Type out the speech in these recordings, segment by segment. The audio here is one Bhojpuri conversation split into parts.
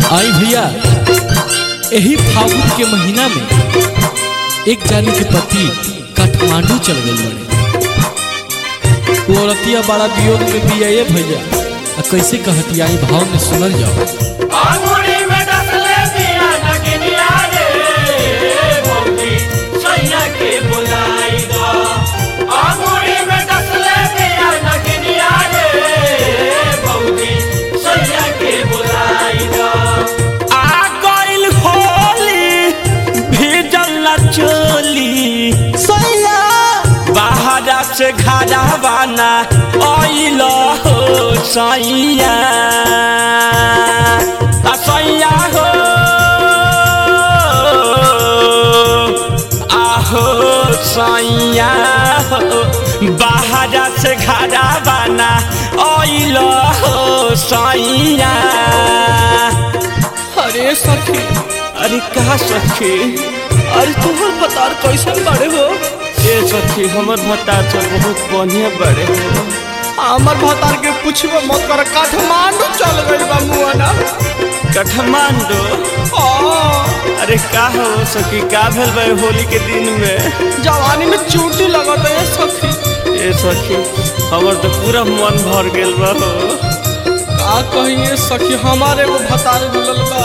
आई भैया यही फागुन के महीना में एक जानी के पति काठमांडू चल गए बड़े। वो औरतिया बड़ा वियोग में भी आए भैया, कैसे कहती आई भाव में सुनल जाओ। से घाड़ावाना आइल हो सैया सैया हो आहो सैया हो बाहर से घाड़ावाना आइल हो सैया। अरे सखी, अरे कहा सखी, अरे तुम्हार भतार कैसन बड़े हो? ये सखी हमर भतार तो बहुत बढ़िया बड़े हो। हमर भतार के पूछबो मत कर, काठमांडू चल गइल बा मुआना। काठमांडू? अरे का हो सखी, का भेल बा होली के दिन में? जवानी में चोटी लगत है सखी। ये सखी हमर तो पूरा मन भर गेल बा हो। का कहिए सखी, हमारे वो भतार मिलल बा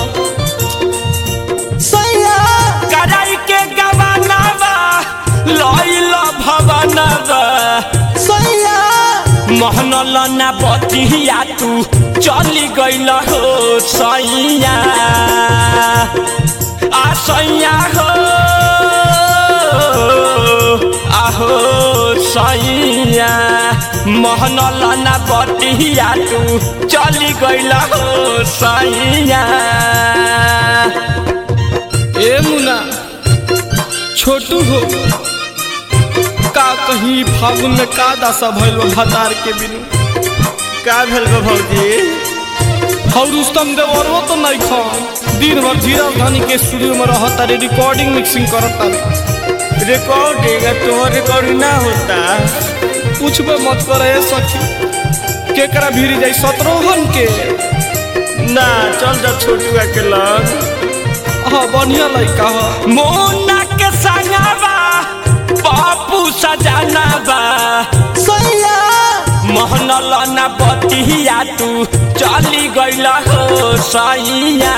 सैया कराई के गवाना बा लइल भवना बा सैया मोहनल ना बतिया तू चली गइल हो सैया आ सैया हो आहो सैया मोहनल ना बतिया तू चली गइल हो सैया। ए मुना छोटू हो, का कहीं फागुन में का दासा भइल भतार के बिनु? का भेल गो भौजी? हौ रुस्तम देवरवो तो नहीं खान, दिन भर धीरज धनी के स्टूडियो में रहता रे, रिकॉर्डिंग मिक्सिंग करता रे। रिकॉर्डिंग तुम्हारा रिकॉर्डिंग ना होता? पूछबे मत करे सखी, केकरा भीरी जाई शत्रुघ्न के? ना चल जा छोटू के लग। हाँ बढ़िया लड़का है। मोना के संगवा बापू सजाना बा सैया मोहनल ना बतिया तू चली गइल हो सैया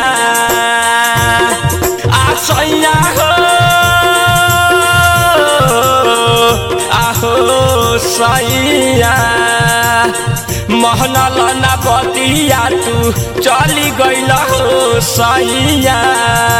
आ सैया हो आहो सैया मोहनल ना बतिया तू चली गइल हो सैया।